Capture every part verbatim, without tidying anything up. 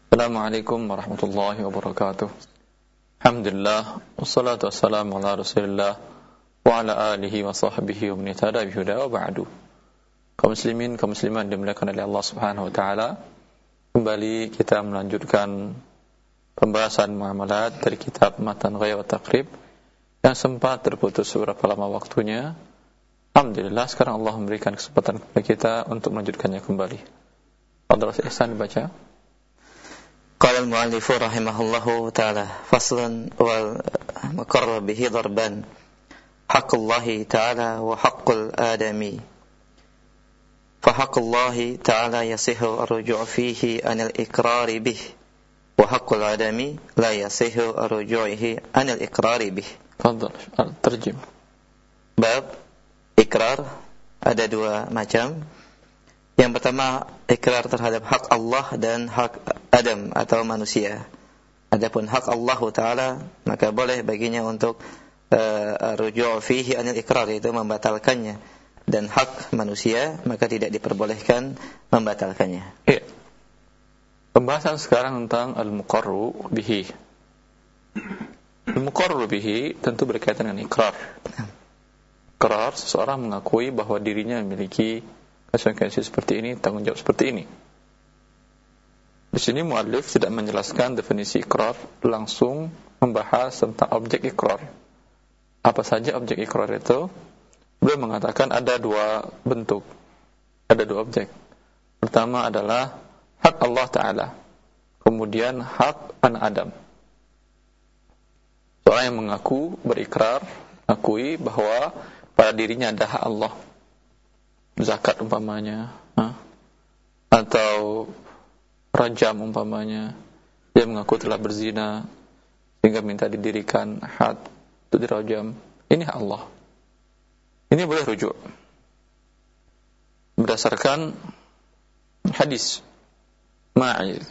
Assalamualaikum warahmatullahi wabarakatuh. Alhamdulillah, wassalatu wassalamu ala Rasulillah wa ala alihi wa sahbihi wa man ihtada bihuda wa ba'du. Kaum muslimin, kaum muslimat dimuliakan oleh Allah Subhanahu wa taala. Kembali kita melanjutkan pembahasan muamalat dari kitab Matan Ghaya wa Taqrib yang sempat terputus beberapa lama waktunya. Alhamdulillah sekarang Allah memberikan kesempatan kepada kita untuk melanjutkannya kembali. Fadhil Ihsan dibaca. Qala al-mu'allif rahimahullahu ta'ala faslun wal muqarrar bihi darban haqqullahi ta'ala wa haqqul adami fa haqqullahi ta'ala yasihu ar-ruju' fihi anil iqrari bih wa haqqul adami la yasihu ar-ruju'ihi anil iqrari bih. Fadhil terjem. Bab ikrar ada dua macam. Yang pertama, ikrar terhadap hak Allah dan hak Adam atau manusia. Adapun hak Allah Ta'ala, maka boleh baginya untuk uh, ruju' fihi anil ikrar, itu membatalkannya. Dan hak manusia, maka tidak diperbolehkan membatalkannya. Iya. Pembahasan sekarang tentang al-muqarru bihi. Al-muqarru bihi tentu berkaitan dengan ikrar. Ikrar, seseorang mengakui bahwa dirinya memiliki konsekuensi seperti ini, tanggung jawab seperti ini. Di sini muallif tidak menjelaskan definisi ikrar, langsung membahas tentang objek ikrar. Apa saja objek ikrar itu? Beliau mengatakan ada dua bentuk, ada dua objek. Pertama adalah hak Allah Ta'ala, kemudian hak anak Adam. Seorang yang mengaku, berikrar, mengakui bahwa pada dirinya ada hak Allah, zakat umpamanya, ha? Atau rajam umpamanya, dia mengaku telah berzina sehingga minta didirikan had untuk dirajam. Ini hak Allah. Ini boleh rujuk berdasarkan hadis Ma'iz.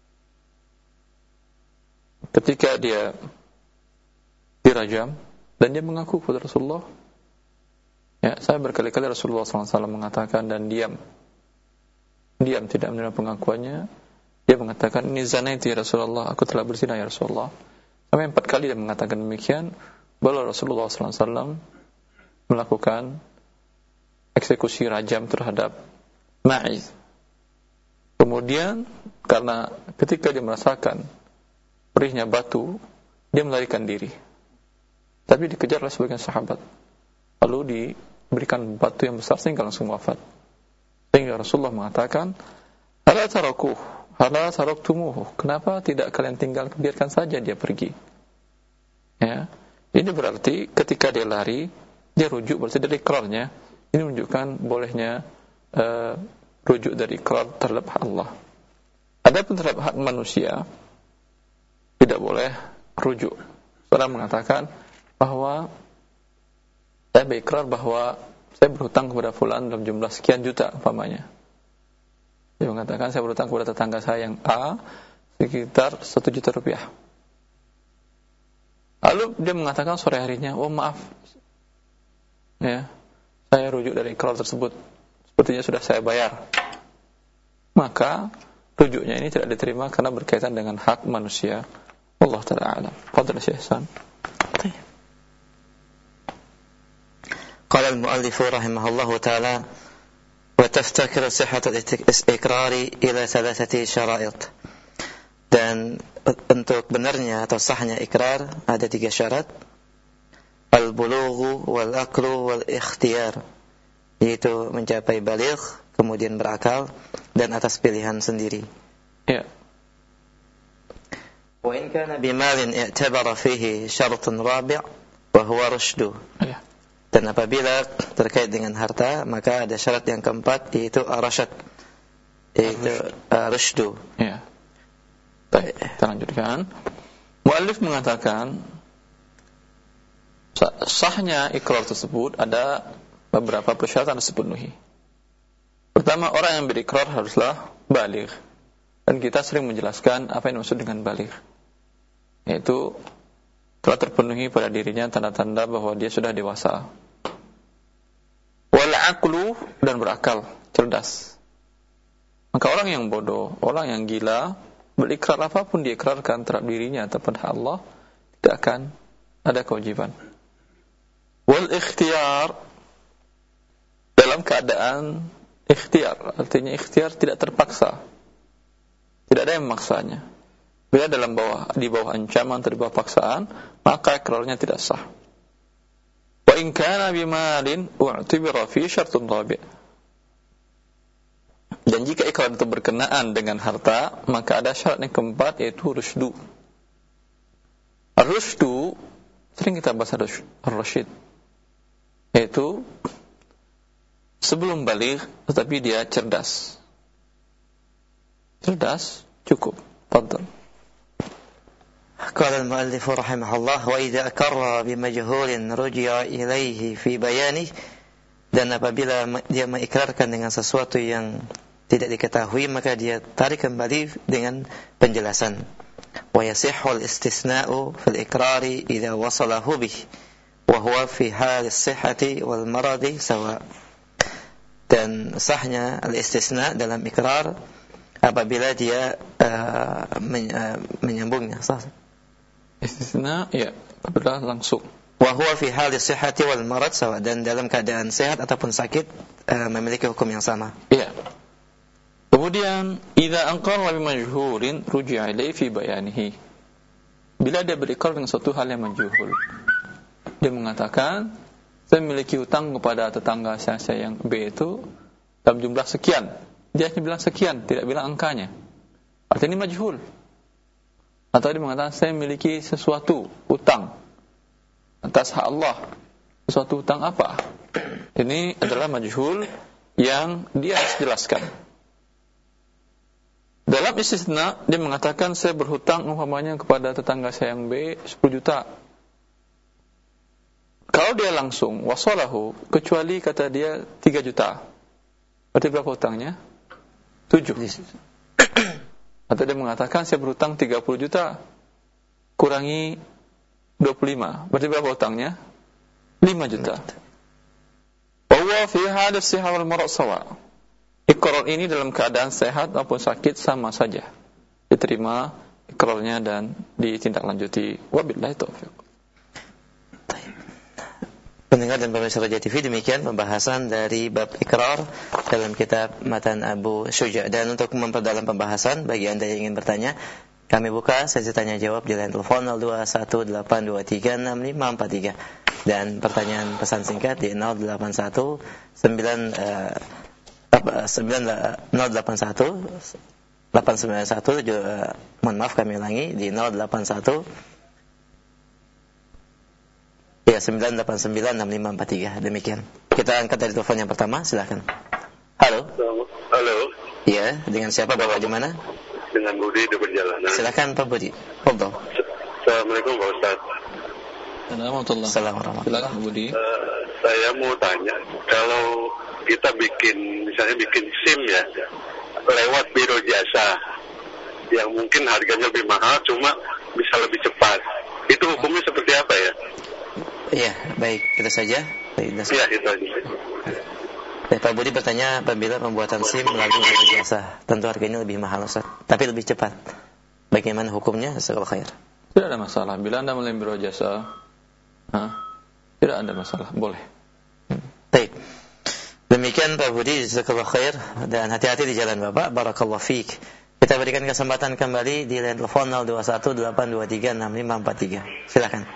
Ketika dia dirajam dan dia mengaku kepada Rasulullah, ya, saya berkali-kali Rasulullah shallallahu alaihi wasallam mengatakan dan diam. Diam, tidak menerima pengakuannya. Dia mengatakan, ini zanaitu ya Rasulullah, aku telah berzina ya Rasulullah. Sampai empat kali dia mengatakan demikian, baru Rasulullah shallallahu alaihi wasallam melakukan eksekusi rajam terhadap Ma'iz. Kemudian, karena ketika dia merasakan perihnya batu, dia melarikan diri. Tapi dikejar oleh sebagian sahabat. Lalu diberikan batu yang besar sehingga langsung wafat. Sehingga Rasulullah mengatakan, "Ala tarakuh, ala taraktumuh." Kenapa tidak kalian tinggal, biarkan saja dia pergi. Ya. Ini berarti ketika dia lari, dia rujuk berarti dari ikrarnya. Ini menunjukkan bolehnya uh, rujuk dari ikrar terhadap hak Allah. Adapun terhadap hak manusia tidak boleh rujuk. Seorang mengatakan bahwa saya berikrar bahwa saya berhutang kepada fulan dalam jumlah sekian juta umpamanya. Dia mengatakan saya berhutang kepada tetangga saya yang A sekitar satu juta rupiah. Lalu dia mengatakan sore harinya, oh maaf, ya, saya rujuk dari ikrar tersebut, sepertinya sudah saya bayar. Maka rujuknya ini tidak diterima karena berkaitan dengan hak manusia. Allah Ta'ala a'lam. Fadhil Syekh Ihsan. قال المؤلف رحمه الله تعالى وتفتكر صحة الإقرار إلى ثلاثة شرائط. Dan untuk benarnya atau sahnya ikrar ada tiga syarat. Al-bulughu wal-aqlu wal-ikhtiyar, yaitu mencapai baligh, kemudian berakal dan atas pilihan sendiri. Ya. Wa in kana bimalin i'tabara fihi syaratun rabi' wa huwa rushdu. Ya. Dan apabila terkait dengan harta, maka ada syarat yang keempat, yaitu ar-rasyad, yaitu ar-rushdu. Ya. Baik, kita lanjutkan. Muallif mengatakan sahnya ikrar tersebut ada beberapa persyaratan harus dipenuhi. Pertama, orang yang berikrar haruslah baligh. Dan kita sering menjelaskan apa yang dimaksud dengan baligh, yaitu telah terpenuhi pada dirinya tanda-tanda bahwa dia sudah dewasa. Wal aqlu, dan berakal, cerdas. Maka orang yang bodoh, orang yang gila, berikrar apapun diikrarkan terhadap dirinya ataupun Allah, tidak akan ada kewajiban. Wal ikhtiyar, dalam keadaan ikhtiar, artinya ikhtiar tidak terpaksa, tidak ada yang memaksanya. Bila dalam bawah di bawah ancaman atau di bawah paksaan, maka ikrarnya tidak sah. Wa in kana bimalin u'tibira fi syartun rabi'. Dan jika ikrar itu berkenaan dengan harta, maka ada syarat yang keempat, yaitu rusydu. Rusydu sering kita bahas ar-rasyid, yaitu sebelum baligh tetapi dia cerdas. Cerdas cukup. Fadhal. قال المؤلف رحمه الله وإذا أقر بمجهول رجع إليه في بيانه, dan apabila dia mengikrarkan dengan sesuatu yang tidak diketahui, maka dia tarik kembali dengan penjelasan. ويصح الاستثناء في الإقرار إذا وصله به وهو في حال الصحة والمرض سواء. Dan sahnya al-istisna dalam ikrar apabila dia uh, men, uh, menyambungnya. Sah. Istisna, ya, apabila langsung. Wa huwa fi hali sihhati wal marad sawa, dan dalam keadaan sehat ataupun sakit uh, memiliki hukum yang sama. Iya. Kemudian idza anqarra bi majhulin ruji'a ilayhi fi bayanihi. Bila dia berikrar dengan suatu hal yang majhul, dia mengatakan, saya memiliki hutang kepada tetangga saya yang B itu dalam jumlah sekian. Dia hanya bilang sekian, tidak bilang angkanya. Artinya ini majhul. Atau dia mengatakan, saya memiliki sesuatu hutang atas hak Allah. Sesuatu hutang apa? Ini adalah majhul yang dia harus jelaskan. Dalam istisna, dia mengatakan, saya berhutang umpamanya kepada tetangga saya yang B sepuluh juta. Kalau dia langsung wasalahu, kecuali kata dia tiga juta, berarti berapa hutangnya? tujuh. Atau dia mengatakan, saya berhutang tiga puluh juta, kurangi dua puluh lima, berarti berapa hutangnya? lima juta. Wa huwa fi hadis sihah wal marad sawa. Ikrar ini dalam keadaan sehat maupun sakit sama saja, diterima ikrarnya dan ditindaklanjuti. Wabillahi taufiq. Pendengar dan pemirsa Raja T V, demikian pembahasan dari bab ikrar dalam kitab Matan Abu Syuja'. Dan untuk memperdalam pembahasan, bagi Anda yang ingin bertanya, kami buka sesi tanya jawab di line telepon nol dua satu delapan dua tiga enam lima empat tiga dan pertanyaan pesan singkat di nol delapan satu sembilan delapan satu delapan sembilan satu. Mohon maaf, kami ulangi di nol delapan satu ya sembilan delapan sembilan enam lima empat tiga. Demikian. Kita angkat dari telepon yang pertama, silakan. Halo. Halo. Iya, dengan siapa, Bapak di mana? Dengan Budi di perjalanan. Silakan Pak Budi. Fadhil. Assalamualaikum Pak Ustaz. Assalamualaikum. Assalamualaikum. Silakan Budi. Uh, saya mau tanya, kalau kita bikin, misalnya bikin SIM ya, lewat biro jasa, yang mungkin harganya lebih mahal, cuma bisa lebih cepat, itu hukumnya seperti apa ya? Iya, baik, itu saja. Iya, itu aja. Baik, Pak Budi bertanya, apabila pembuatan SIM melalui biro jasa, tentu harganya lebih mahal, Ustaz, tapi lebih cepat. Bagaimana hukumnya? Jazakallahu khair. Tidak ada masalah. Bila Anda melalui biro jasa, ha, tidak ada masalah, boleh. Baik. Demikian Pak Budi, jazakallahu khair, dan hati-hati di jalan Bapak. Barakallahu fiik. Kita berikan kesempatan kembali di line telepon nol dua satu delapan dua tiga enam lima empat tiga. Silakan.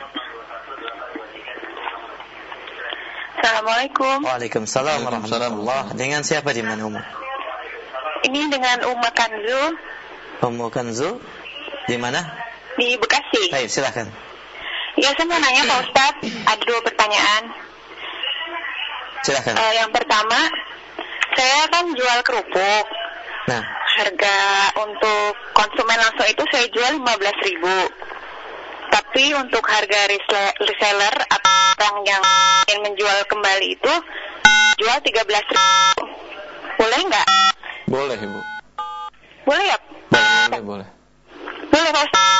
Assalamualaikum. Waalaikumsalam warahmatullahi. Dengan siapa di mana, Ummu? Ini dengan Ummu Kanzu. Ummu Kanzu di mana? Di Bekasi. Baik, silakan. Ya, saya mau nanya Pak Ustaz, ada dua pertanyaan. Silakan. Uh, yang pertama, saya kan jual kerupuk. Nah, harga untuk konsumen langsung itu saya jual lima belas ribu. Tapi untuk harga reseller atau orang yang ingin menjual kembali itu jual tiga belas ribu. Boleh nggak? Boleh, Ibu. Boleh ya? Boleh, boleh. Boleh, Pak Ustaz.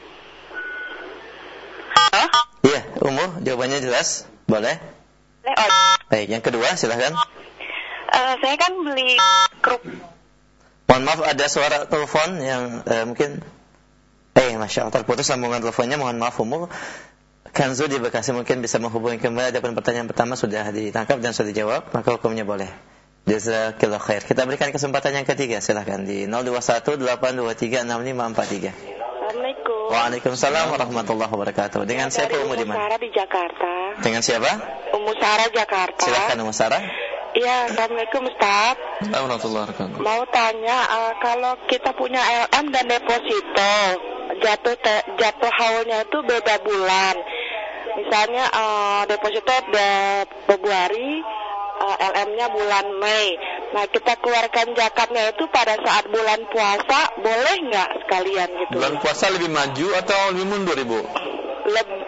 Halo? Iya, Ummu, jawabannya jelas. Boleh? Boleh. Oh. Baik, yang kedua silakan. Uh, saya kan beli kerupuk. Mohon maaf ada suara telepon yang uh, mungkin eh Masya Allah terputus sambungan teleponnya, mohon maaf umur. Kanzu di Bekasi mungkin bisa menghubungi kembali. Adapun pertanyaan pertama sudah ditangkap dan sudah dijawab, maka hukumnya boleh. Jazakallah khair. Kita berikan kesempatan yang ketiga, silakan di nol dua satu delapan dua tiga enam lima empat tiga. Assalamualaikum. Waalaikumsalam warahmatullahi wabarakatuh. Dengan siapa Umu di mana? Sarah di Jakarta. Dengan siapa? Umu Sarah Jakarta. Silakan Umu Sarah. Iya, Assalamualaikum Ustaz. Warahmatullahi wabarakatuh. Mau tanya, uh, kalau kita punya L M dan deposito, jatuh te- jatuh haulnya itu beda bulan. Misalnya uh, deposito udah Februari, uh, L M-nya bulan Mei. Nah, kita keluarkan zakatnya itu pada saat bulan puasa, boleh nggak sekalian gitu? Bulan puasa lebih maju atau lebih mundur, Ibu? Leb-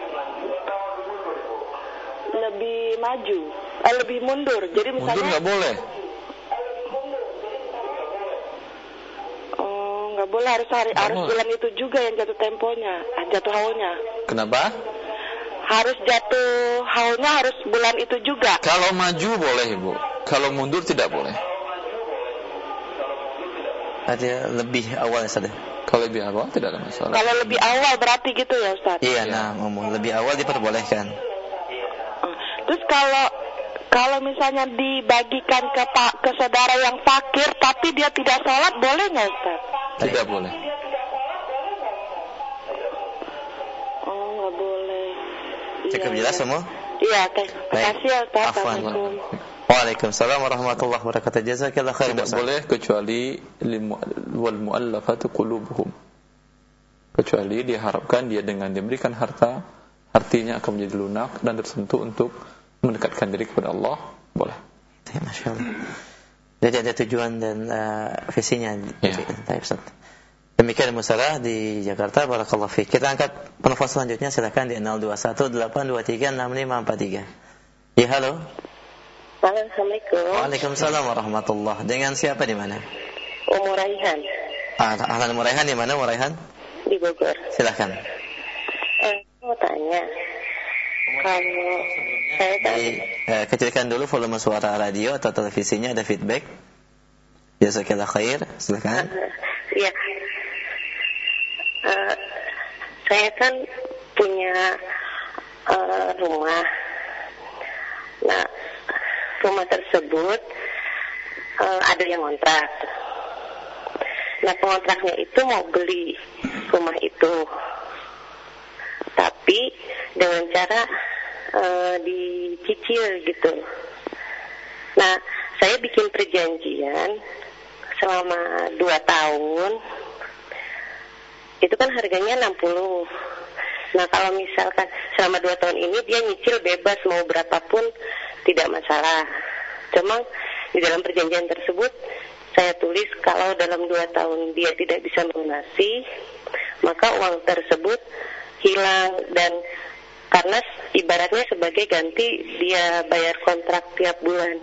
lebih maju, eh, lebih mundur. Jadi Mundur misalnya nggak boleh. oh, nggak boleh, harus hari, Nggak harus boleh. bulan itu juga yang jatuh temponya, ah, jatuh haulnya. Kenapa? Harus jatuh haulnya harus bulan itu juga. Kalau maju boleh, Ibu. Kalau mundur tidak boleh. Ada lebih awal saja. Kalau lebih awal tidak ada masalah. Kalau lebih awal berarti gitu ya Ustaz. Iya, Ya. nah, ngomong lebih awal diperbolehkan. Ah, Terus kalau kalau misalnya dibagikan ke pak ke saudara yang fakir tapi dia tidak sholat, boleh nggak Ustaz? Tidak boleh. Oh, nggak boleh. Cukup Iya, jelas iya. semua? Iya, oke. Makasih ya Ustaz. Afwan. Assalamualaikum. Waalaikumsalam warahmatullahi wabarakatuh. Jazakallah khair. Tidak boleh kecuali wal mu'allafatu qulubuhum. Kecuali diharapkan dia dengan diberikan harta, artinya akan menjadi lunak dan tersentuh untuk mendekatkan diri kepada Allah, boleh. Ya, Masya Allah. Jadi ada tujuan dan uh, visinya. Ya. Baik, Ustaz. Demikian Musara di Jakarta. Barakallahu fiik. Kita angkat penelpon selanjutnya, silakan di nol dua satu delapan dua tiga enam lima empat tiga. Ya, halo. Assalamualaikum. Waalaikumsalam warahmatullahi. Dengan siapa di mana? Umur Raihan Ah, Ahlan Muraihan di mana Muraihan? di Bogor. Silakan. Eh, mau tanya. Kalau saya kan Di, eh, kecilkan dulu volume suara radio atau televisinya, ada feedback. Jazakallah khair. Silakan. Iya. Eh, saya kan punya eh, rumah. Nah, rumah tersebut eh, ada yang ngontrak. Nah, pengontraknya itu mau beli rumah itu, tapi dengan cara eh, dicicil gitu. Nah, saya bikin perjanjian selama dua tahun. Itu kan harganya enam puluh. Nah, kalau misalkan selama dua tahun ini dia nyicil bebas mau berapapun tidak masalah. Cuma di dalam perjanjian tersebut saya tulis kalau dalam dua tahun dia tidak bisa melunasi, maka uang tersebut hilang, dan karena ibaratnya sebagai ganti dia bayar kontrak tiap bulan.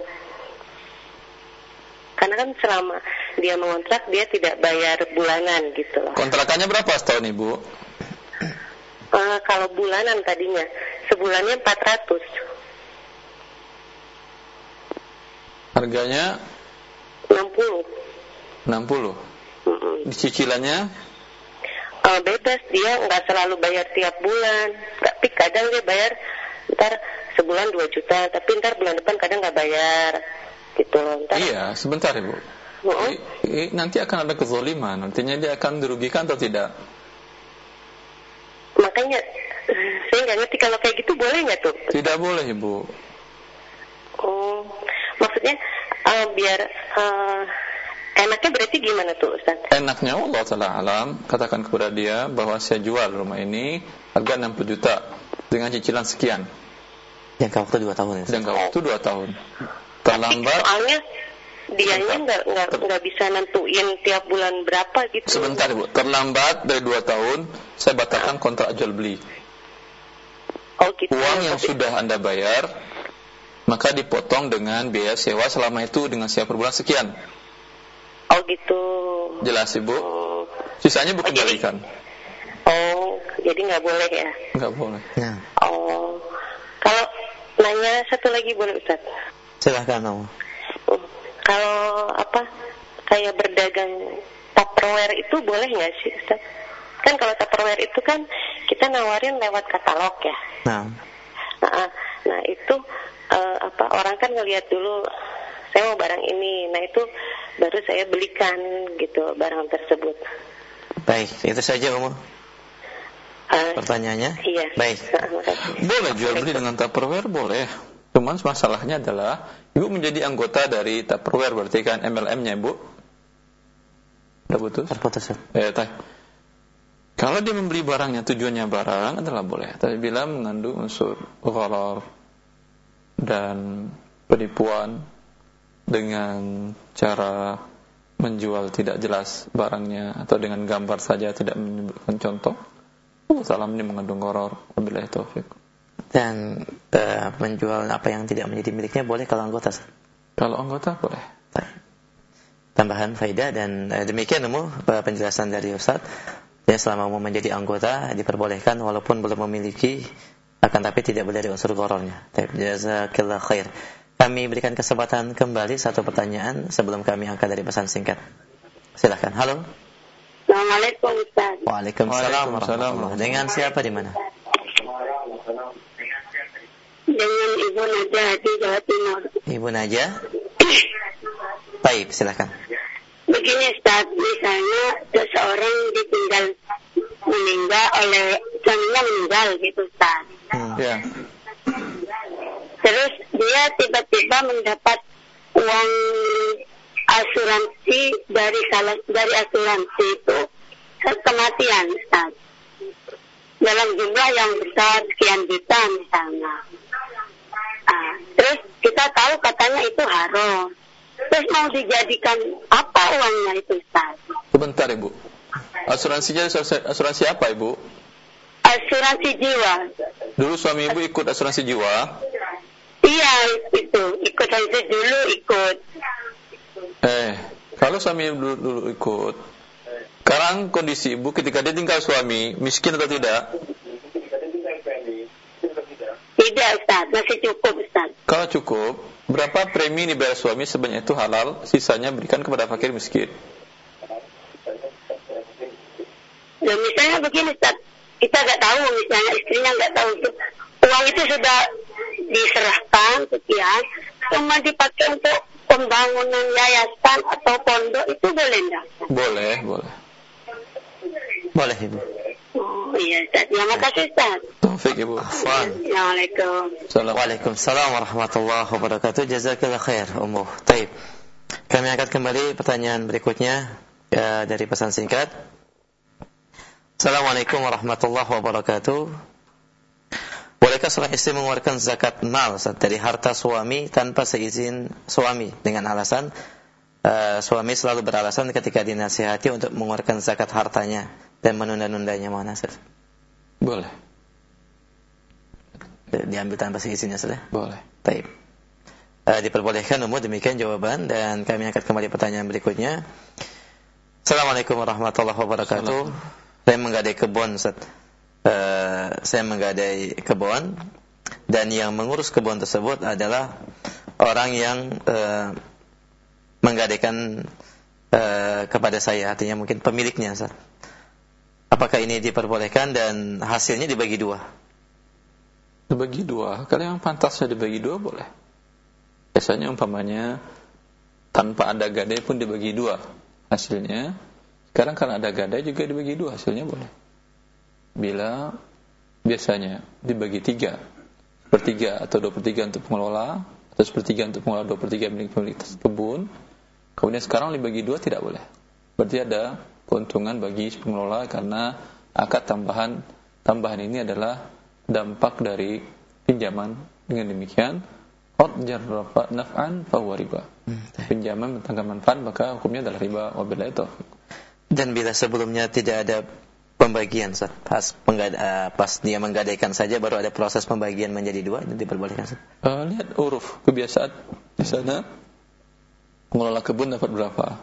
Karena kan selama dia mengontrak dia tidak bayar bulanan gitu loh. Kontrakannya berapa setahun, Ibu? Uh, kalau bulanan tadinya sebulannya empat ratus. Harganya enam puluh. enam puluh. Mm-mm. Cicilannya Uh, bebas, dia nggak selalu bayar tiap bulan, tapi kadang dia bayar ntar sebulan dua juta, tapi ntar bulan depan kadang nggak bayar gitu loh. Ntar, iya, sebentar, Ibu. uh-uh. I- i- nanti akan ada kezaliman, nantinya dia akan dirugikan atau tidak? Makanya saya nggak ngerti kalau kayak gitu boleh nggak tuh? Tidak boleh, Ibu. Oh, maksudnya uh, biar uh, enaknya berarti gimana tuh Ustaz? Enaknya Allah Ta'ala alam, katakan kepada dia bahwa saya jual rumah ini harga enam puluh juta dengan cicilan sekian. Jangka waktu dua tahun. Ya, Jangka waktu dua tahun. Tapi Terlambat, soalnya dianya nggak nggak nggak bisa nentuin tiap bulan berapa gitu. sebentar, Ibu. Terlambat dari dua tahun, saya batalkan kontrak jual beli. Oh gitu. Uang yang sudah Anda bayar, maka dipotong dengan biaya sewa selama itu dengan sewa per bulan sekian. Oh gitu. Jelas, Ibu? Oh, Sisanya Bu kembalikan. oh jadi nggak boleh ya? Enggak boleh. Nah, Oh, kalau nanya satu lagi boleh Ustaz? silakan kamu. Hmm, Kalau apa? kayak berdagang Tupperware itu boleh nggak sih, Ustaz? Kan kalau Tupperware itu kan kita nawarin lewat katalog ya. Nah, nah, nah itu uh, apa orang kan ngelihat dulu saya mau barang ini, nah itu baru saya belikan gitu barang tersebut. Baik, itu saja Umu. Uh, Pertanyaannya? Iya. Baik. Boleh jual beli dengan Tupperware, boleh. Cuman masalahnya adalah Ibu menjadi anggota dari Tupperware, berarti kan M L M-nya Ibu. Udah putus? Terputus. Eh, tay. Kalau dia membeli barangnya tujuannya barang adalah boleh. Tapi bila mengandung unsur gharar dan penipuan dengan cara menjual tidak jelas barangnya atau dengan gambar saja tidak menyebutkan contoh, salam ini mengandung gharar. Wabillahi taufik. Dan uh, menjual apa yang tidak menjadi miliknya boleh kalau anggota? Kalau anggota boleh. Tambahan faedah dan uh, demikian umum uh, penjelasan dari Ustaz. Ya, selama mau menjadi anggota diperbolehkan walaupun belum memiliki, akan tapi tidak boleh dari unsur ghararnya. Jazakallah khair. Kami berikan kesempatan kembali satu pertanyaan sebelum kami angkat dari pesan singkat. Silakan. Halo. Assalamualaikum Ustaz. Waalaikumsalam warahmatullahi. Dengan siapa di mana? Dengan Ibu Najah di Jawa Timur. Ibu Najah. Baik, silakan. Begini Ustaz, misalnya seseorang ditinggal meninggal oleh suaminya meninggal gitu Ustaz. Hmm. Ya. Terus dia tiba-tiba mendapat uang asuransi dari salah dari asuransi itu kematian Ustaz. Dalam jumlah yang besar sekian juta misalnya. Ah, terus kita tahu katanya itu haram. Terus mau dijadikan apa uangnya itu Ustaz? Sebentar Ibu. Asuransinya asuransi apa Ibu? Asuransi jiwa. Dulu suami Ibu ikut asuransi jiwa? Iya itu, ikut asuransi dulu ikut. Eh, kalau suami Ibu dulu, dulu ikut, sekarang kondisi Ibu ketika dia tinggal suami, miskin atau tidak? Tidak Ustaz, masih cukup Ustaz. Kalau cukup, berapa premi dibayar suami sebanyak itu halal, sisanya berikan kepada fakir miskin. Ya misalnya begini Ustaz, kita nggak tahu misalnya istrinya nggak tahu itu uang itu sudah diserahkan sekian, cuma dipakai untuk pembangunan yayasan atau pondok, itu boleh enggak? Boleh, boleh. Boleh Ibu. Oh iya Ustaz, ya makasih Ustaz. Taufik Ibu. Afwan. Assalamualaikum. Waalaikumsalam warahmatullahi wabarakatuh. Jazakallah khair Ummu. Baik. Kami angkat kembali pertanyaan berikutnya ya, dari pesan singkat. Assalamualaikum warahmatullahi wabarakatuh. Bolehkah seorang istri mengeluarkan zakat mal dari harta suami tanpa seizin suami dengan alasan uh, suami selalu beralasan ketika dinasihati untuk mengeluarkan zakat hartanya dan menunda-nundanya? Mana Ustaz? Boleh. Diambil tanpa seizinnya sudah? Boleh. Baik. Uh, diperbolehkan umum, demikian jawaban dan kami angkat kembali pertanyaan berikutnya. Assalamualaikum warahmatullahi wabarakatuh. Saya menggadai kebun Ustaz. Uh, saya menggadai kebun dan yang mengurus kebun tersebut adalah orang yang uh, menggadaikan uh, kepada saya, artinya mungkin pemiliknya Ustaz. Apakah ini diperbolehkan dan hasilnya dibagi dua? Dibagi dua, kalau yang pantasnya dibagi dua boleh. Biasanya umpamanya tanpa ada gadai pun dibagi dua hasilnya. Sekarang karena ada gadai juga dibagi dua hasilnya boleh. Bila biasanya dibagi tiga, sepertiga atau dua per tiga untuk pengelola, atau sepertiga untuk pengelola, dua per tiga milik pemilik kebun. Kemudian sekarang dibagi dua tidak boleh. Berarti ada keuntungan bagi pengelola karena akad tambahan tambahan ini adalah dampak dari pinjaman. Dengan demikian, qad jarrafa naf'an fa huwa riba. Pinjaman mendatangkan manfaat maka hukumnya adalah riba. Wabillahi taufiq. Dan bila sebelumnya tidak ada pembagian, pas penggada, pas dia menggadaikan saja baru ada proses pembagian menjadi dua, itu diperbolehkan. Uh, lihat uruf kebiasaan di sana, pengelola kebun dapat berapa.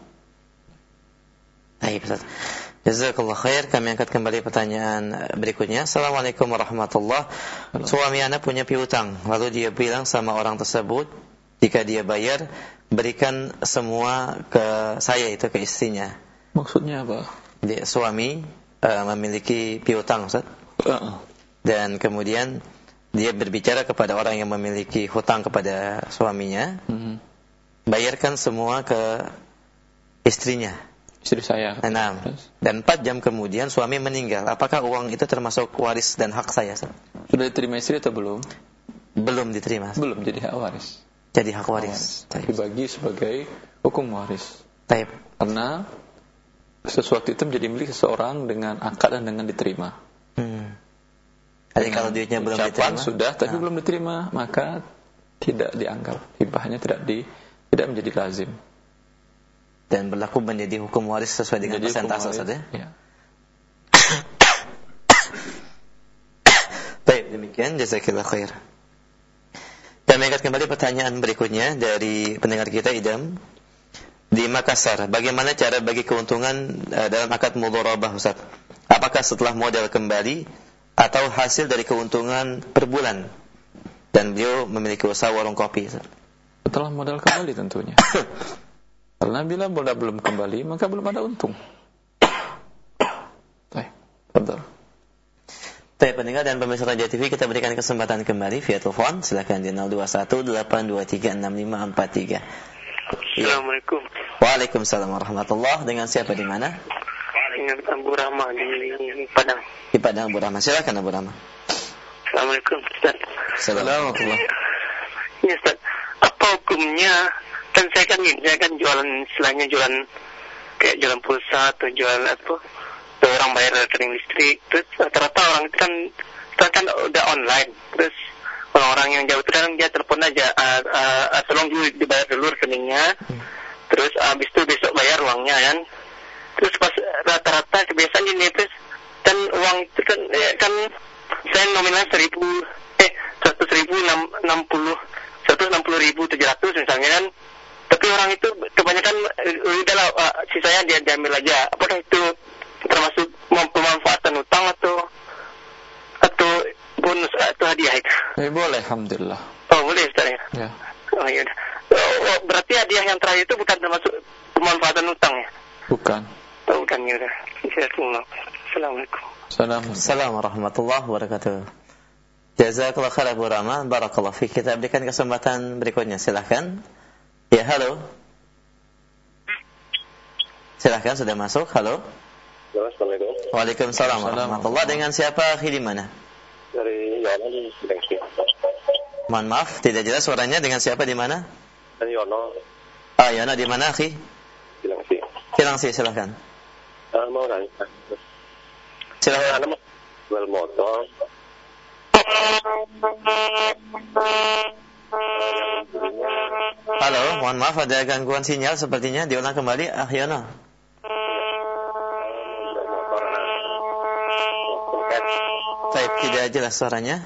Baik, Ustaz. Jazakallah khair. Kami angkat kembali pertanyaan berikutnya. Assalamualaikum warahmatullahi wabarakatuh. Suami anak punya piutang, lalu dia bilang sama orang tersebut, jika dia bayar, berikan semua ke saya, itu ke istrinya. Maksudnya apa? Dia, suami uh, memiliki piutang, Ustaz. Uh. Dan kemudian dia berbicara kepada orang yang memiliki hutang kepada suaminya, uh-huh. bayarkan semua ke istrinya, istri saya. Enam. Dan empat jam kemudian suami meninggal. Apakah uang itu termasuk waris dan hak saya, Ustaz? Sudah diterima istri atau belum? Belum diterima, Ustaz. Belum, jadi hak waris. Jadi hak waris. waris. Dibagi sebagai hukum waris. Taib. Karena sesuatu itu menjadi milik seseorang dengan akad dan dengan diterima. Hmm. Jadi kalau duitnya belum diterima, sudah, tapi nah. belum diterima, maka tidak dianggap hibahnya, tidak di tidak menjadi lazim. Dan berlaku menjadi hukum waris sesuai dengan persentase saja. Ya. Baik, demikian, jazakillah khair. Kami angkat kembali pertanyaan berikutnya dari pendengar kita Idam di Makassar. Bagaimana cara bagi keuntungan uh, dalam akad mudharabah, Ustaz? Apakah setelah modal kembali atau hasil dari keuntungan per bulan? Dan beliau memiliki usaha warung kopi, Ustaz. Setelah modal kembali tentunya. Karena bila modal belum kembali, maka belum ada untung. Baik, betul. Baik, pendengar dan pemirsa Raja T V, kita berikan kesempatan kembali via telepon. Silakan di nol dua satu delapan dua tiga enam lima empat tiga. Assalamualaikum. Waalaikumsalam warahmatullahi. Dengan siapa di mana? Dengan Abu Rahma di Padang. Di Padang, Abu Rahma. Silakan Abu Rahma. Assalamualaikum, Ustaz. Assalamualaikum. Ya, Ustaz. Apa hukumnya? Kan saya kan saya kan jualan, istilahnya jualan kayak jualan pulsa atau jualan apa? Orang bayar rekening listrik, terus rata-rata orang itu kan kan, kan udah online, terus orang-orang yang jauh itu kan dia telepon aja, uh, uh, uh, tolong dibayar dulu rekeningnya, terus habis itu besok bayar uangnya kan, terus pas rata-rata kebiasaan ini terus kan uang itu kan ya, kan saya nominal seribu eh seratus ribu enam puluh seratus enam puluh ribu tujuh ratus misalnya kan, tapi orang itu kebanyakan uh, udahlah uh, sisanya dia diambil aja. Apakah itu termasuk pemanfaatan utang atau atau bonus atau hadiah itu? Eh, boleh, alhamdulillah. Oh, boleh, Ustaz ya. Ya. Oh, iya. Oh, berarti hadiah yang terakhir itu bukan termasuk pemanfaatan utang ya? Bukan. Oh, bukan ya. Assalamualaikum. Assalamualaikum warahmatullahi wabarakatuh. Jazakallah khair Abu Rahma, barakallah fiik. Kita berikan kesempatan berikutnya, silahkan. Ya, halo. Silahkan, sudah masuk. Halo. Assalamualaikum. Waalaikumsalam warahmatullahi. Dengan siapa, akhi, di mana? Dari Yono di Cilengsi. Mohon maaf, tidak jelas suaranya. Dengan siapa, di mana? Dari Yono. Ah, Yono di mana, akhi? Cilengsi. Cilengsi, silahkan. Uh, mau nanya. Silahkan. Saya mau jual motor. Halo, mohon maaf ada gangguan sinyal sepertinya. Diulang kembali, ah Yono. Baik, tidak jelas suaranya.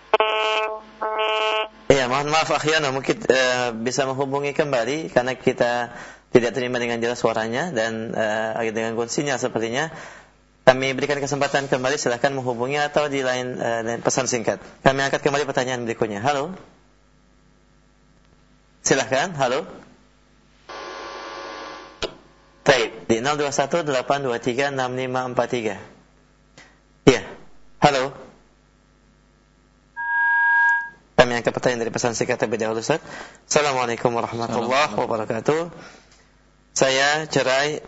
Iya, mohon maaf Akhiano, mungkin uh, bisa menghubungi kembali karena kita tidak terima dengan jelas suaranya dan uh, dengan sinyal sepertinya. Kami berikan kesempatan kembali, silahkan menghubungi atau di lain uh, pesan singkat. Kami angkat kembali pertanyaan berikutnya. Halo. Silahkan, halo. Baik, di nol dua satu delapan dua tiga enam lima empat tiga. Iya. Halo. Kami angkat pertanyaan dari pesan singkat terlebih dahulu, Ustaz. Assalamualaikum warahmatullahi wabarakatuh. Saya cerai.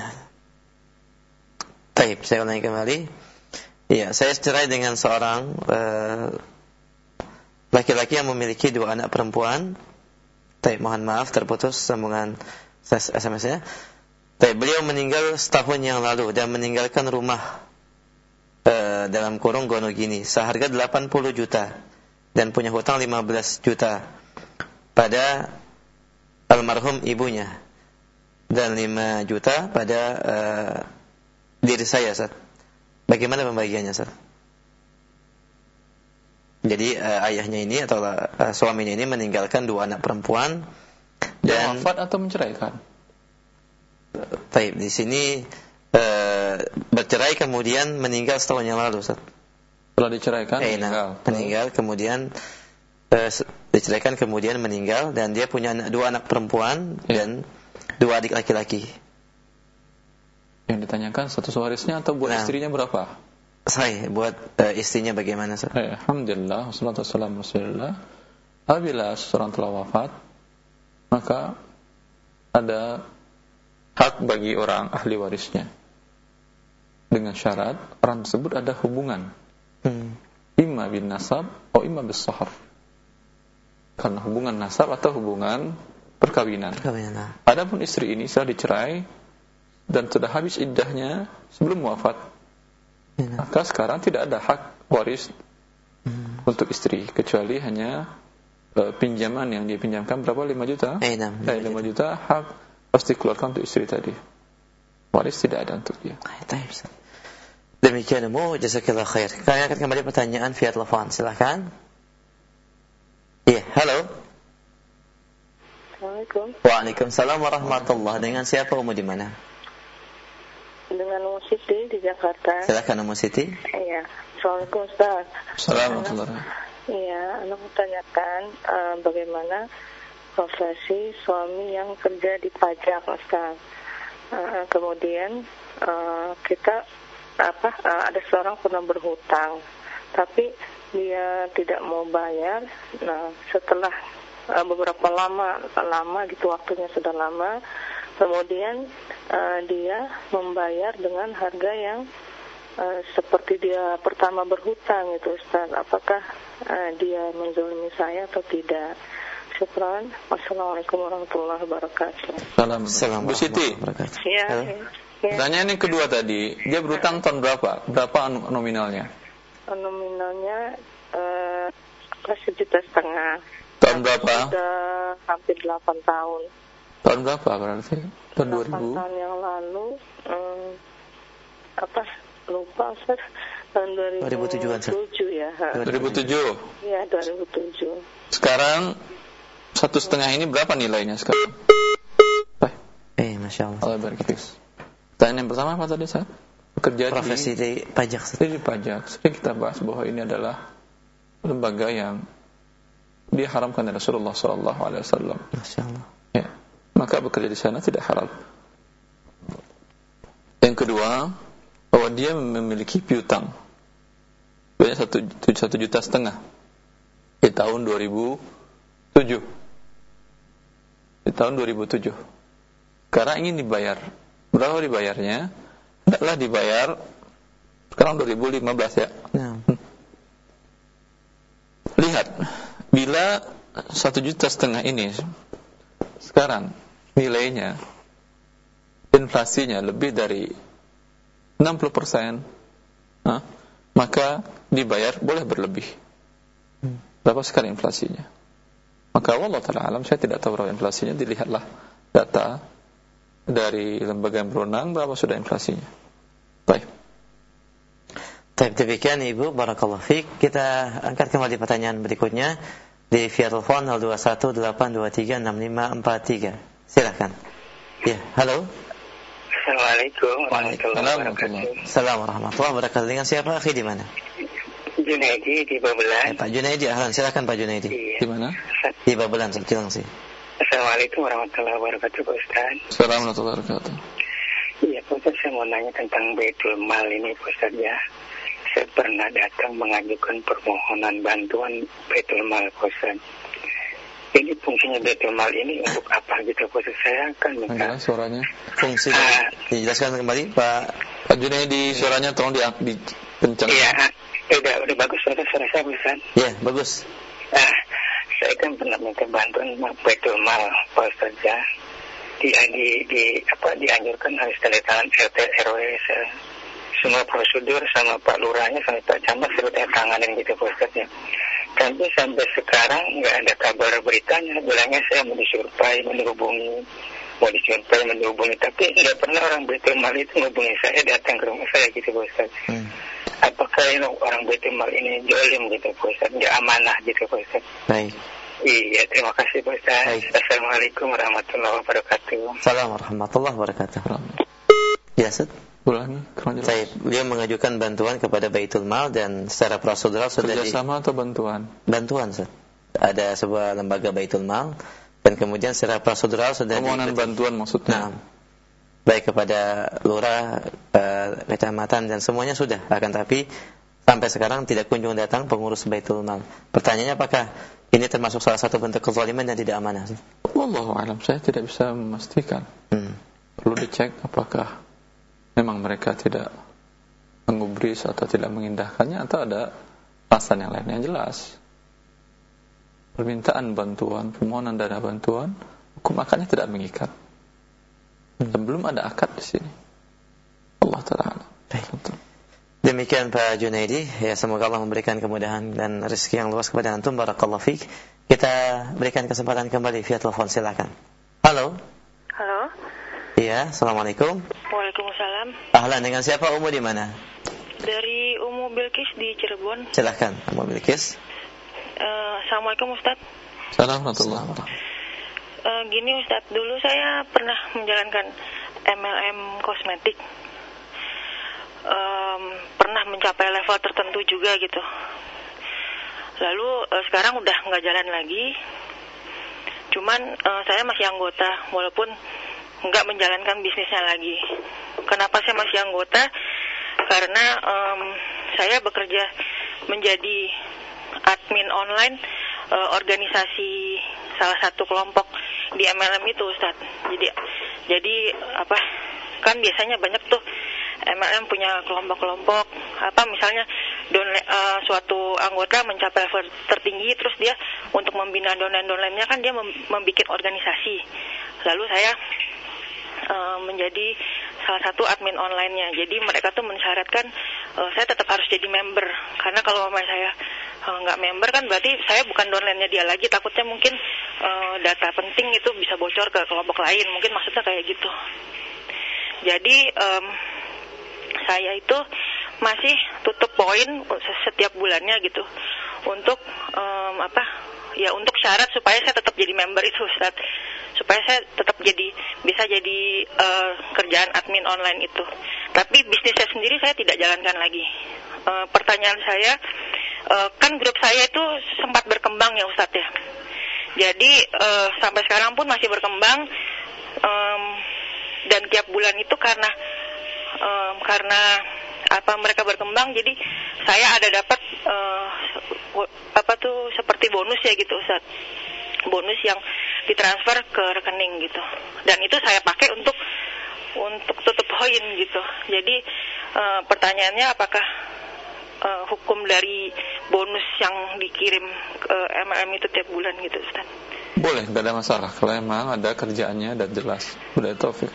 Baik, saya ulangi kembali. Iya, saya cerai dengan seorang uh, laki-laki yang memiliki dua anak perempuan. Baik, mohon maaf terputus sambungan S M S-nya. Baik, beliau meninggal setahun yang lalu dan meninggalkan rumah uh, dalam kurung Gonogini seharga delapan puluh juta dan punya hutang lima belas juta pada almarhum ibunya dan lima juta pada uh, diri saya, Ustaz. Bagaimana pembagiannya, Ustaz? Jadi uh, ayahnya ini atau uh, suaminya ini meninggalkan dua anak perempuan dan wafat atau menceraikan? Baik, di sini uh, bercerai kemudian meninggal setahun yang lalu, Ustaz. Setelah diceraikan eh, meninggal. Nah, meninggal kemudian uh, diceraikan kemudian meninggal dan dia punya anak, dua anak perempuan ya. Dan dua adik laki-laki. Yang ditanyakan status warisnya atau buat nah, istrinya berapa? Saya buat uh, istrinya bagaimana? Eh, Alhamdulillah, wassalatu wassalamu Rasulullah. Apabila seseorang telah wafat, maka ada hak bagi orang ahli warisnya. Dengan syarat orang tersebut ada hubungan. Hmm. Imma bin nasab atau imma bis sahar. Karena hubungan nasab atau hubungan perkawinan. Perkawinan. Adapun istri ini sudah dicerai dan sudah habis iddahnya sebelum wafat, ya. Maka sekarang tidak ada hak waris hmm. untuk istri kecuali hanya uh, pinjaman yang dia pinjamkan berapa lima juta. Eh, eh, lima juta hak pasti keluarkan untuk istri tadi. Waris tidak ada untuk dia. Demikian umum, jazakallahu khair. Kami akan kembali pertanyaan via telepon. Silakan. Iya, yeah, halo. Assalamualaikum. Waalaikumsalam warahmatullahi. Dengan siapa Umu di mana? Dengan Umu Siti di Jakarta. Silakan Umu Siti. Iya. Assalamualaikum Ustaz. Assalamualaikum. Iya, Anda menanyakan uh, bagaimana profesi suami yang kerja di pajak, Ustaz. Uh, kemudian uh, kita apa uh, ada seorang pernah berhutang, tapi dia tidak mau bayar. Nah, setelah uh, beberapa lama lama gitu waktunya sudah lama, kemudian uh, dia membayar dengan harga yang uh, seperti dia pertama berhutang itu, Ustaz. Apakah uh, dia menzalimi saya atau tidak? Syukran. Wassalamualaikum warahmatullahi wabarakatuh. Salam. Bu Siti. Iya. Pertanyaan yang kedua tadi, dia berhutang tahun berapa? Berapa nominalnya? Nominalnya eh, sejuta setengah. Tahun berapa? Sudah hampir delapan tahun. Tahun berapa berarti? Tahun dua ribu? delapan tahun yang lalu. Hmm, apa? Lupa Ustaz. Tahun dua ribu tujuh ya. dua ribu tujuh? Iya, dua ribu tujuh. Sekarang satu setengah ini berapa nilainya sekarang? Eh, Masya Allah. Allah barik. Pertanyaan yang pertama apa tadi, Ustaz? Bekerja profesi di, di pajak. Di pajak. Sering kita bahas bahwa ini adalah lembaga yang diharamkan oleh Rasulullah sallallahu alaihi wasallam. Masya Allah. Ya. Maka bekerja di sana tidak halal. Yang kedua, bahwa dia memiliki piutang banyak satu, satu juta setengah di tahun dua ribu tujuh. Di tahun dua ribu tujuh. Sekarang ingin dibayar. Berapa dibayarnya? Tidaklah dibayar sekarang dua ribu lima belas ya. Nah. Lihat, bila satu juta setengah ini sekarang nilainya, inflasinya lebih dari enam puluh persen, nah, maka dibayar boleh berlebih. Berapa sekarang inflasinya? Maka wallahu ta'ala alam, saya tidak tahu berapa inflasinya. Dilihatlah data dari lembaga yang berwenang berapa sudah inflasinya. Baik. Baik, demikian Ibu, barakallahu fiik. Kita angkat kembali pertanyaan berikutnya di via telepon nol dua satu delapan dua tiga enam lima empat tiga. Silakan. Ya, halo. Assalamualaikum warahmatullahi wabarakatuh. Assalamualaikum warahmatullahi wabarakatuh. Dengan siapa, akhi, di mana? Junaidi di Babelan. Eh, Pak Junaidi, ahlan, silakan Pak Junaidi. Iya. Di mana? Di Babelan, Cilang sih. Assalamualaikum warahmatullahi wabarakatuh, Pak Ustaz. Assalamualaikum warahmatullahi wabarakatuh. Iya, Pak Ustaz, saya mau nanya tentang Baitul Mal ini, Pak Ustaz, ya. Saya pernah datang mengajukan permohonan bantuan Baitul Mal, Pak Ustaz. Ini fungsinya Baitul Mal ini untuk apa gitu, Pak Ustaz? Saya akan minta Anggaran suaranya. Fungsi uh, dijelaskan kembali, Pak. Pak Junaidi, suaranya tolong dikencangkan. Iya, udah, udah bagus suara suara saya, Pak Ustaz. Iya, bagus. Ah, saya kan pernah minta bantuan Baitul Mal, Pak Ustaz, ya. Di, di, di apa dianjurkan harus tanda tangan R T R W, semua prosedur sama Pak Lurahnya sama Pak Camat suruh tanda tanganin gitu, Pak Ustaz, ya. Tapi sampai sekarang nggak ada kabar beritanya. Bilangnya saya mau disurvey, mau dihubungi, mau disurvey, mau dihubungi, tapi nggak pernah orang Baitul Mal itu menghubungi saya, datang ke rumah saya gitu, Pak Ustaz. Hmm. Apakah ini orang Baitul Mal ini jolim gitu, Pak Ustaz? Nggak amanah gitu, Pak Ustaz? Baik. Iya, terima kasih, Pak Ustaz. Baik. Assalamualaikum warahmatullahi wabarakatuh. Assalamualaikum warahmatullahi wabarakatuh. Ya, Ustaz. Ulangi, Saya, dia mengajukan bantuan kepada Baitul Mal dan secara prosedural sudah kerjasama di... atau bantuan? Bantuan, Ustaz. ada sebuah lembaga Baitul Mal dan kemudian secara prosedural sudah permohonan bantuan maksudnya. Nah, baik kepada lurah, uh, kecamatan dan semuanya sudah, akan tapi sampai sekarang tidak kunjung datang pengurus Baitul Mal. Pertanyaannya, apakah ini termasuk salah satu bentuk kezaliman dan tidak amanah? Wallahu a'lam, saya tidak bisa memastikan. Hmm. Perlu dicek apakah memang mereka tidak mengubris atau tidak mengindahkannya, atau ada alasan yang lain. Yang jelas, permintaan bantuan, permohonan dana bantuan, hukum akadnya tidak mengikat. Dan belum ada akad di sini. Allah Ta'ala. Demikian Pak Junaidi, ya semoga Allah memberikan kemudahan dan rezeki yang luas kepada antum. Barakallahu fiik. Kita berikan kesempatan kembali via telepon, silakan. Halo. Halo. Iya, assalamualaikum. Waalaikumsalam. Ahlan, dengan siapa? Umu di mana? Dari Umu Bilqis di Cirebon. Silakan, Umu Bilqis. Uh, Assalamualaikum Ustaz. Assalamualaikum. Uh, gini Ustaz, dulu saya pernah menjalankan M L M kosmetik. Um, pernah mencapai level tertentu juga gitu. Lalu uh, sekarang udah nggak jalan lagi. Cuman uh, saya masih anggota, walaupun nggak menjalankan bisnisnya lagi. Kenapa saya masih anggota? Karena um, saya bekerja menjadi admin online uh, organisasi salah satu kelompok di M L M itu, Ustaz. Jadi, jadi apa? Kan biasanya banyak tuh M L M punya kelompok-kelompok. Apa misalnya don, uh, suatu anggota mencapai level tertinggi, terus dia untuk membina domain-domainnya kan dia mem- membuat organisasi. Lalu saya Uh, menjadi salah satu admin online-nya. Jadi mereka tuh mensyaratkan uh, saya tetap harus jadi member. Karena kalau mamanya saya uh, nggak member kan berarti saya bukan downline-nya dia lagi. Takutnya mungkin uh, data penting itu bisa bocor ke kelompok lain. Mungkin maksudnya kayak gitu. Jadi um, saya itu masih tutup poin setiap bulannya gitu. Untuk um, apa? Ya untuk syarat supaya saya tetap jadi member itu, Ustaz. Supaya saya tetap jadi bisa jadi uh, kerjaan admin online itu. Tapi bisnis saya sendiri saya tidak jalankan lagi. Uh, pertanyaan saya, uh, kan grup saya itu sempat berkembang ya Ustaz ya. Jadi uh, sampai sekarang pun masih berkembang, um, dan tiap bulan itu karena um, karena apa mereka berkembang, jadi saya ada dapat uh, apa tuh seperti bonus ya gitu Ustaz. Bonus yang ditransfer ke rekening gitu. Dan itu saya pakai untuk untuk tutup poin gitu. Jadi uh, pertanyaannya apakah uh, hukum dari bonus yang dikirim ke M L M itu tiap bulan gitu Ustaz? Boleh, tidak ada masalah kalau memang ada kerjaannya dan jelas. Udah taufik.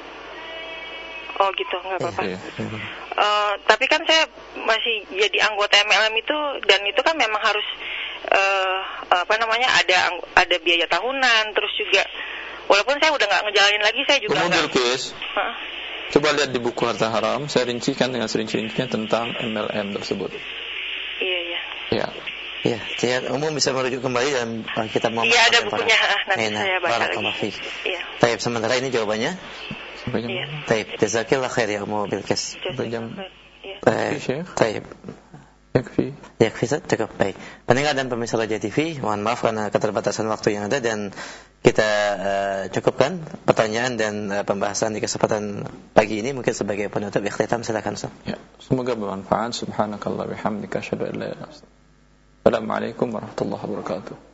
Oh gitu, nggak apa-apa. Iya. Uh, tapi kan saya masih jadi anggota M L M itu, dan itu kan memang harus uh, apa namanya ada ada biaya tahunan, terus juga walaupun saya udah nggak ngejalanin lagi, saya juga nggak. Bilqis, huh? Coba lihat di buku Harta Haram, saya rincikan dengan serinci-rincinya tentang M L M tersebut. Iya iya. Iya. Ya, tidak umum bisa merujuk kembali dan uh, kita mau. Iya ada bukunya, nanti Enak. saya baca lagi. Iya. Baik, sementara ini jawabannya. Iya. Baik, jazakillah khair ya Umu Bilqis. Jam. Baik. Baik. Yakfi. Yakfi, cukup. Baik. Pendengar dan pemirsa Raja T V, mohon maaf karena keterbatasan waktu yang ada, dan kita uh, cukupkan pertanyaan dan uh, pembahasan di kesempatan pagi ini. Mungkin sebagai penutup ikhtitam, silakan Ustaz. Ya, semoga bermanfaat. Subhanakallah bihamdika asyhadu an la ilaha illa anta. Assalamualaikum warahmatullahi wabarakatuh.